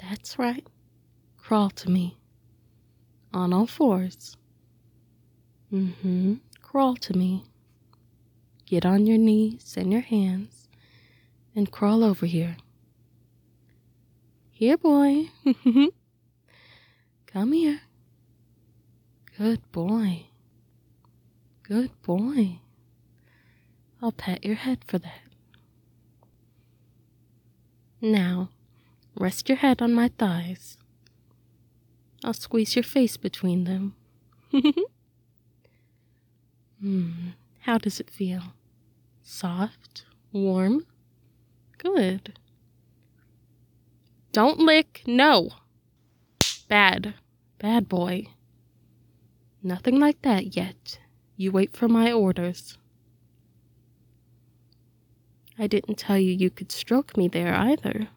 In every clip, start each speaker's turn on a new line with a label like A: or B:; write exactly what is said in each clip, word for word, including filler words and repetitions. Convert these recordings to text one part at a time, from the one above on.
A: That's right. Crawl to me. On all fours. Mm-hmm. Crawl to me. Get on your knees and your hands and crawl over here. Here, boy. Come here. Good boy. Good boy. I'll pat your head for that. Now, rest your head on my thighs. I'll squeeze your face between them. Hmm, how does it feel? Soft? Warm? Good. Don't lick, no! Bad. Bad boy. Nothing like that yet. You wait for my orders. I didn't tell you you could stroke me there either.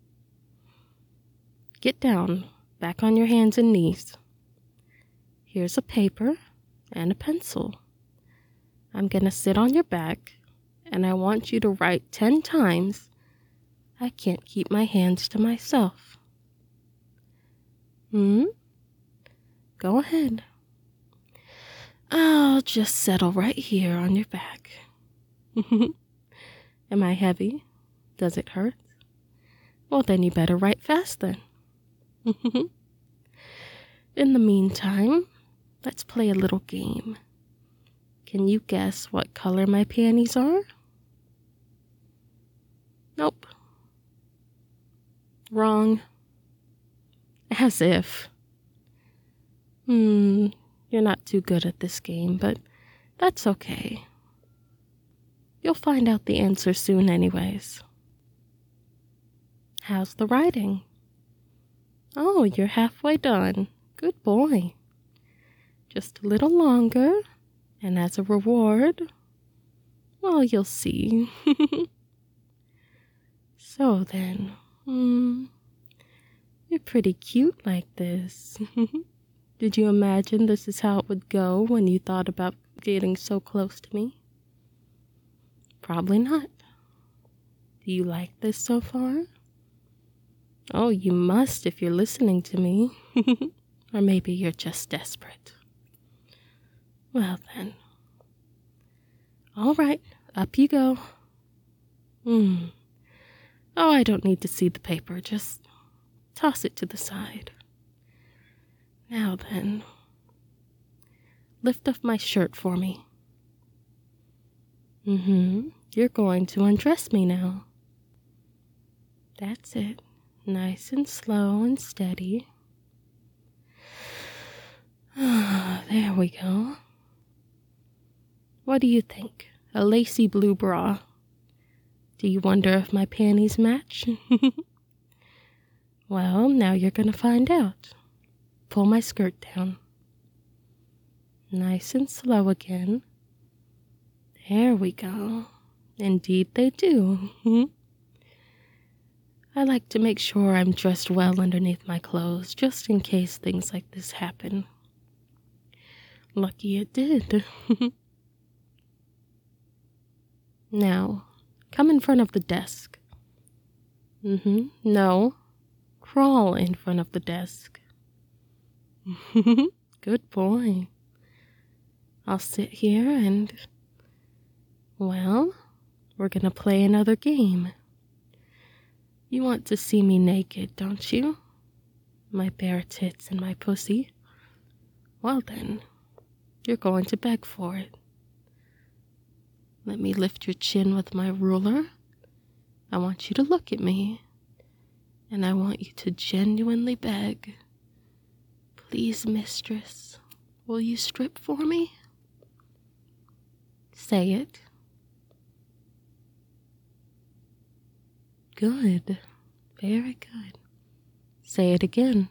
A: Get down, back on your hands and knees. Here's a paper and a pencil. I'm gonna sit on your back, and I want you to write ten times, "I can't keep my hands to myself." Hmm? Go ahead. I'll just settle right here on your back. Am I heavy? Does it hurt? Well, then you better write fast then. In the meantime, let's play a little game. Can you guess what color my panties are? Nope. Wrong. As if. Hmm, you're not too good at this game, but that's okay. You'll find out the answer soon anyways. How's the writing? Oh, you're halfway done. Good boy. Just a little longer, and as a reward, well, you'll see. So then, hmm, you're pretty cute like this. Did you imagine this is how it would go when you thought about getting so close to me? Probably not. Do you like this so far? Oh, you must if you're listening to me. Or maybe you're just desperate. Well then. All right, up you go. Hmm. Oh, I don't need to see the paper. Just toss it to the side. Now then. Lift up my shirt for me. Mm-hmm. You're going to undress me now. That's it. Nice and slow and steady. There we go. What do you think? A lacy blue bra. Do you wonder if my panties match? Well, now you're gonna find out. Pull my skirt down. Nice and slow again. There we go. Indeed they do. I like to make sure I'm dressed well underneath my clothes, just in case things like this happen. Lucky it did. Now, come in front of the desk. Mm-hmm. No. Crawl in front of the desk. Good boy. I'll sit here and, well, we're gonna play another game. You want to see me naked, don't you? My bare tits and my pussy. Well then, you're going to beg for it. Let me lift your chin with my ruler. I want you to look at me. And I want you to genuinely beg. Please, mistress, will you strip for me? Say it. Good. Very good. Say it again.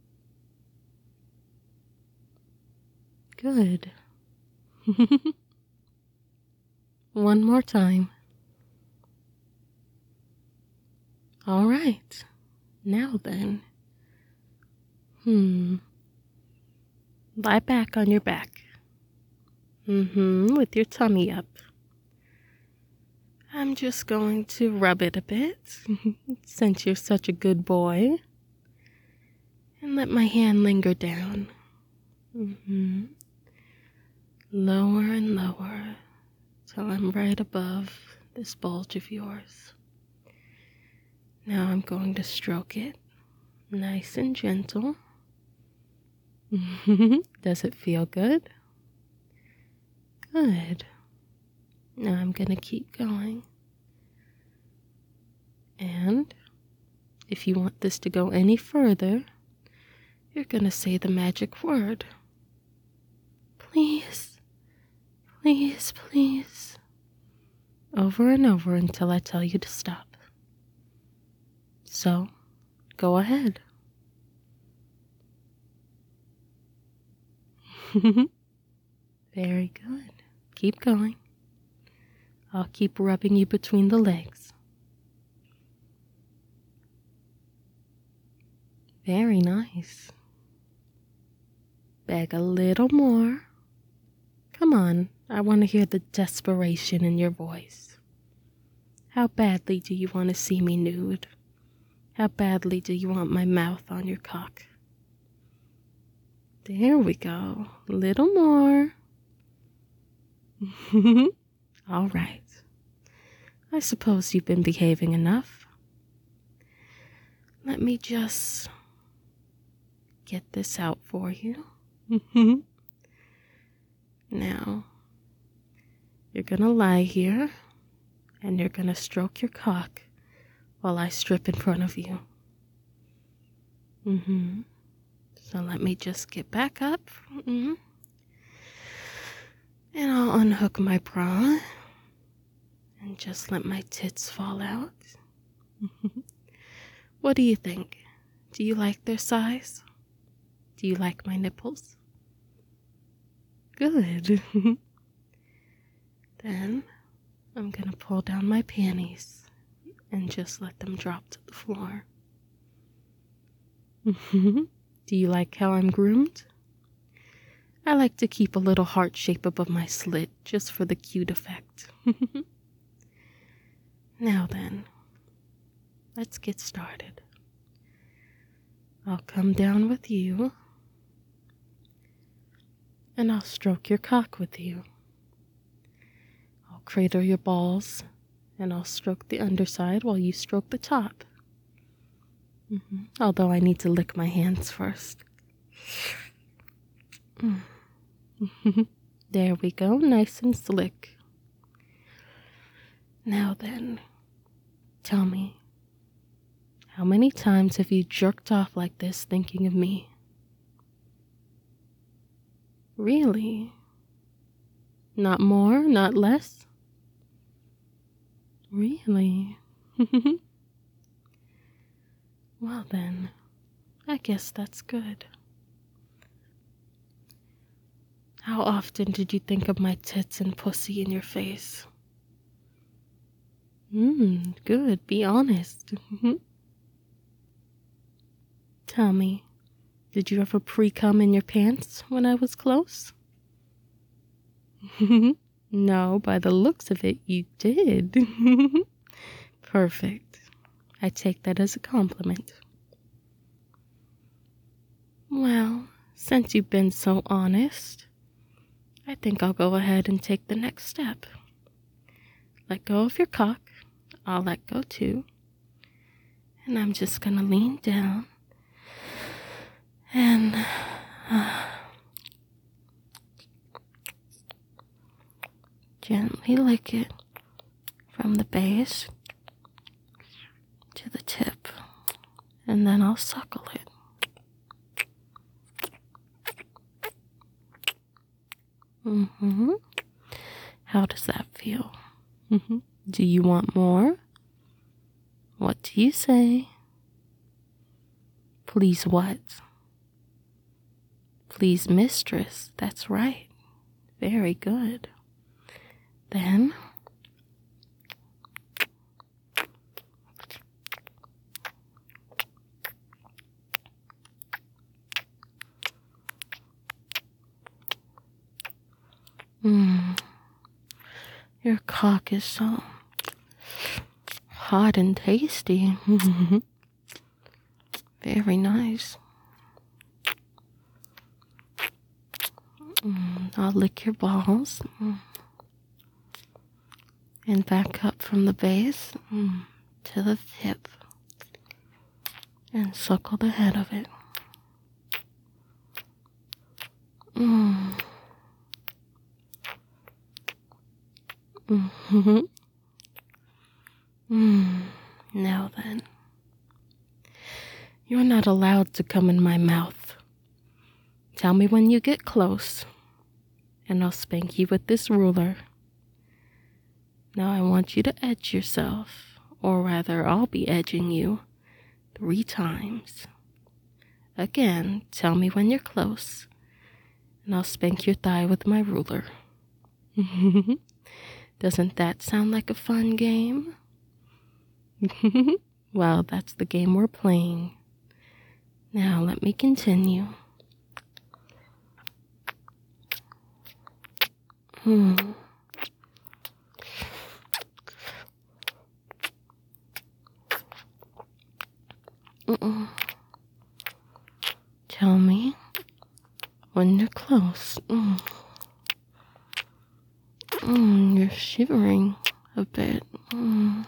A: Good. One more time. All right. Now then. Hmm. Lie back on your back. Mm-hmm, with your tummy up. I'm just going to rub it a bit, since you're such a good boy. And let my hand linger down. Mm-hmm. Lower and lower till I'm right above this bulge of yours. Now I'm going to stroke it nice and gentle. Does it feel good? Good. Now I'm going to keep going. And if you want this to go any further, you're going to say the magic word. Please, please, please. Over and over until I tell you to stop. So, go ahead. Very good. Keep going. I'll keep rubbing you between the legs. Very nice. Beg a little more. Come on, I want to hear the desperation in your voice. How badly do you want to see me nude? How badly do you want my mouth on your cock? There we go. A little more. All right. I suppose you've been behaving enough. Let me just get this out for you. Now, you're gonna lie here and you're gonna stroke your cock while I strip in front of you. Mm-hmm. So let me just get back up. Mm-hmm. And I'll unhook my bra and just let my tits fall out. What do you think? Do you like their size? Do you like my nipples? Good. Then I'm gonna pull down my panties and just let them drop to the floor. Do you like how I'm groomed? I like to keep a little heart shape above my slit just for the cute effect. Now then, let's get started. I'll come down with you and I'll stroke your cock with you. I'll cradle your balls and I'll stroke the underside while you stroke the top. Mm-hmm. Although I need to lick my hands first. There we go, nice and slick. Now then, tell me, how many times have you jerked off like this thinking of me? Really? Not more, not less? Really? Well then, I guess that's good. How often did you think of my tits and pussy in your face? Mmm, good, be honest. Tell me, did you ever pre-cum in your pants when I was close? No, by the looks of it, you did. Perfect. I take that as a compliment. Well, since you've been so honest, I think I'll go ahead and take the next step. Let go of your cock. I'll let go too. And I'm just gonna lean down and uh, gently lick it from the base to the tip, and then I'll suckle it. Mm-hmm. How does that feel? Mm-hmm. Do you want more? What do you say? Please what? Please, mistress. That's right. Very good. Then Mm. Your cock is so hot and tasty. Very nice. Mm, I'll lick your balls. Mm. And back up from the base mm, to the tip. And suckle the head of it. Mm. Mm-hmm. Mm. Now then. You're not allowed to come in my mouth. Tell me when you get close, and I'll spank you with this ruler. Now I want you to edge yourself, or rather I'll be edging you, three times. Again, tell me when you're close, and I'll spank your thigh with my ruler. Doesn't that sound like a fun game? Well, that's the game we're playing. Now let me continue. Hmm. Mm-mm. Tell me when you're close. Mm. Mm, you're shivering a bit. Mm.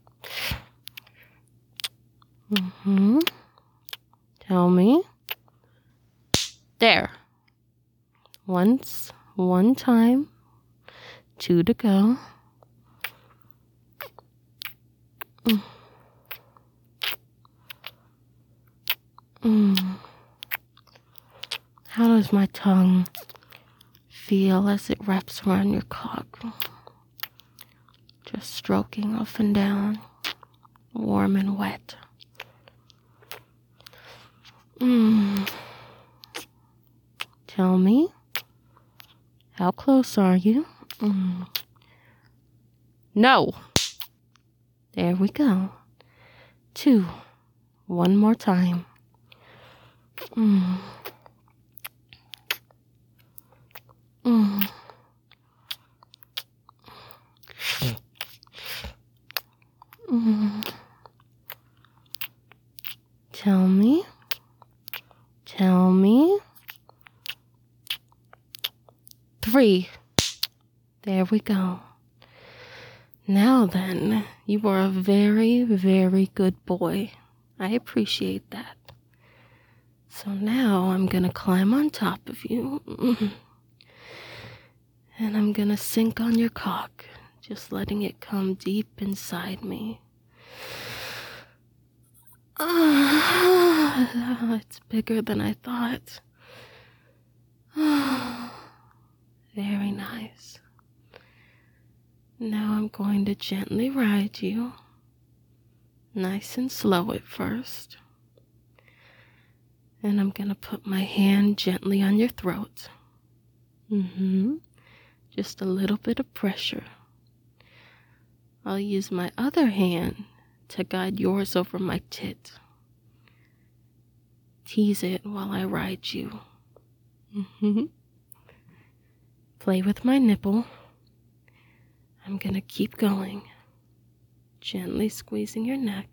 A: Mm-hmm. Tell me. There. Once, one time, two to go. Mm. Mm. How does my tongue feel as it wraps around your cock? Just stroking up and down, warm and wet. Mm. Tell me, how close are you? Mm. No. There we go. Two. One more time. Mm. Mm. Mm. Tell me. Tell me. Three. There we go. Now then, you are a very, very good boy. I appreciate that. So now I'm gonna climb on top of you. And I'm gonna sink on your cock, just letting it come deep inside me. Oh, it's bigger than I thought. Oh, very nice. Now I'm going to gently ride you. Nice and slow at first. And I'm gonna put my hand gently on your throat. Mm-hmm. Just a little bit of pressure. I'll use my other hand to guide yours over my tit. Tease it while I ride you. Mm-hmm. Play with my nipple. I'm gonna keep going. Gently squeezing your neck.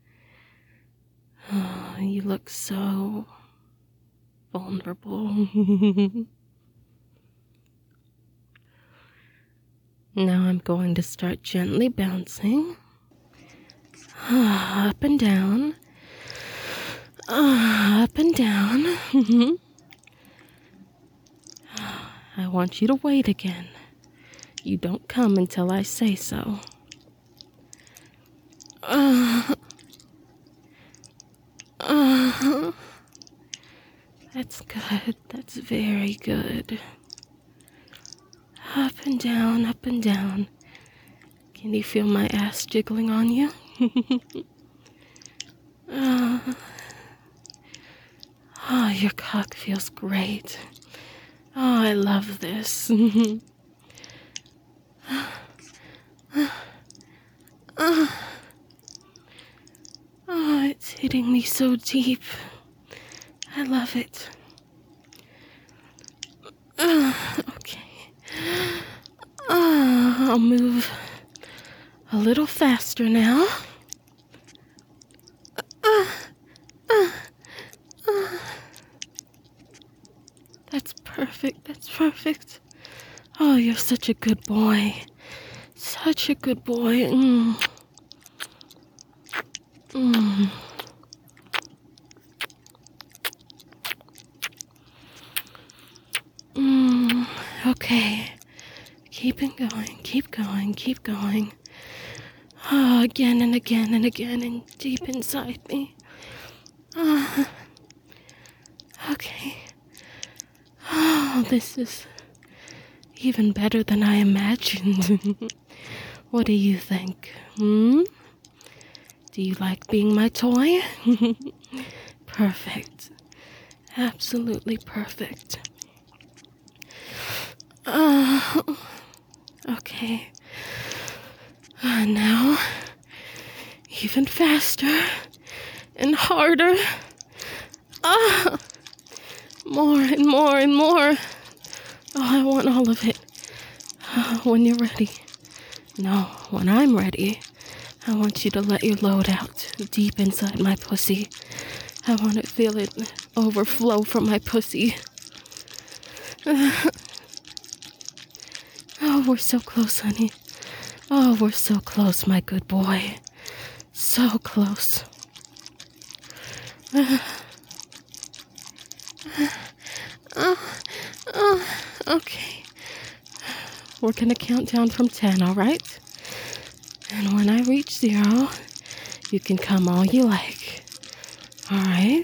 A: Oh, you look so vulnerable. Now I'm going to start gently bouncing. Up and down. Up and down. I want you to wait again. You don't come until I say so. Uh, uh, that's good. That's very good. Up and down, up and down. Can you feel my ass jiggling on you? uh, oh, your cock feels great. Oh, I love this. uh, oh, it's hitting me so deep. I love it. Uh, okay. Uh, I'll move a little faster now. Uh, uh, uh. That's perfect. That's perfect. Oh, you're such a good boy. Such a good boy. Mm. Mm. Mm. Okay. Keep it going. Keep going. Keep going. Oh, again and again and again and deep inside me. Oh, okay. Oh, this is even better than I imagined. What do you think? Hmm? Do you like being my toy? Perfect. Absolutely perfect. Uh, okay. Uh, now, even faster and harder. Ah, more and more and more. Oh, I want all of it. Uh, when you're ready. No, when I'm ready. I want you to let your load out deep inside my pussy. I want to feel it overflow from my pussy. Uh, oh, we're so close, honey. Oh, we're so close, my good boy. So close. Uh, uh, uh, okay. We're gonna count down from ten, all right? And when I reach zero, you can come all you like. All right?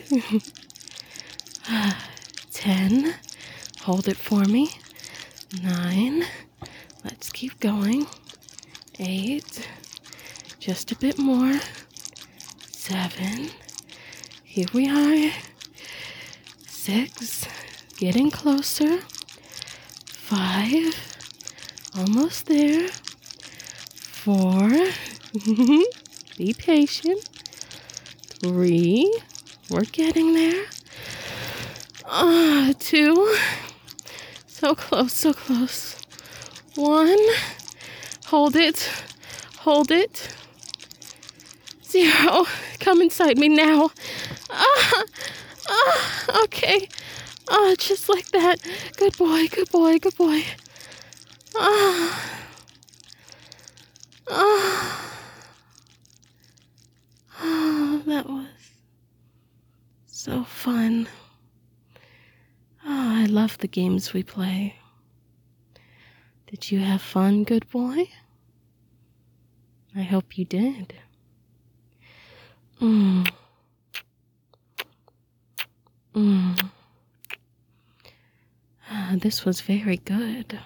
A: Ten. Hold it for me. Nine. Let's keep going. Eight. Just a bit more. Seven. Here we are. Six. Getting closer. Five. Almost there. Four. Be patient. Three. We're getting there. Ah, uh, two. So close, so close. One. Hold it. Hold it. Zero. Come inside me now. Ah, ah, okay. Ah, just like that. Good boy, good boy, good boy. Ah. Ah. Oh, that was so fun. Oh, I love the games we play. Did you have fun, good boy? I hope you did. Mm. Mm. Ah, this was very good.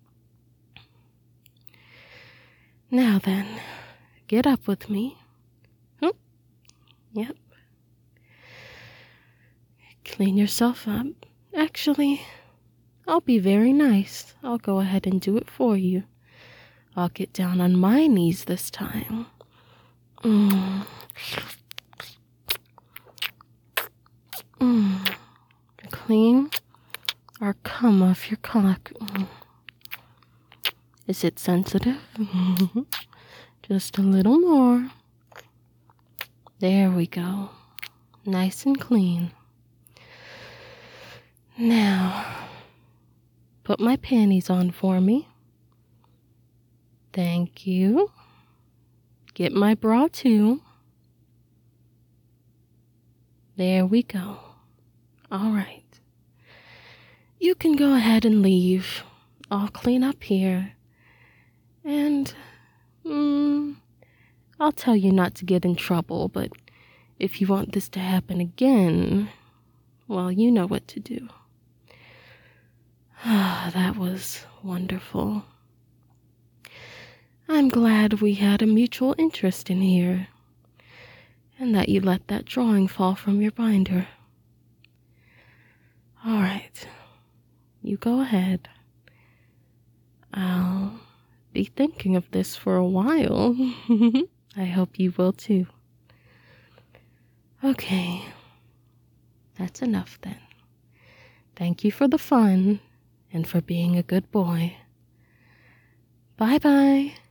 A: Now then, get up with me. Oh, yep. Clean yourself up. Actually, I'll be very nice. I'll go ahead and do it for you. I'll get down on my knees this time. Mm. Mm. Clean or come off your cock. Mm. Is it sensitive? Just a little more. There we go. Nice and clean. Now, put my panties on for me. Thank you. Get my bra too. There we go. All right. You can go ahead and leave. I'll clean up here. And, mm, I'll tell you not to get in trouble, but if you want this to happen again, well, you know what to do. Ah, that was wonderful. I'm glad we had a mutual interest in here, and that you let that drawing fall from your binder. All right, you go ahead. I'll be thinking of this for a while. I hope you will too. Okay, that's enough then. Thank you for the fun and for being a good boy. Bye-bye.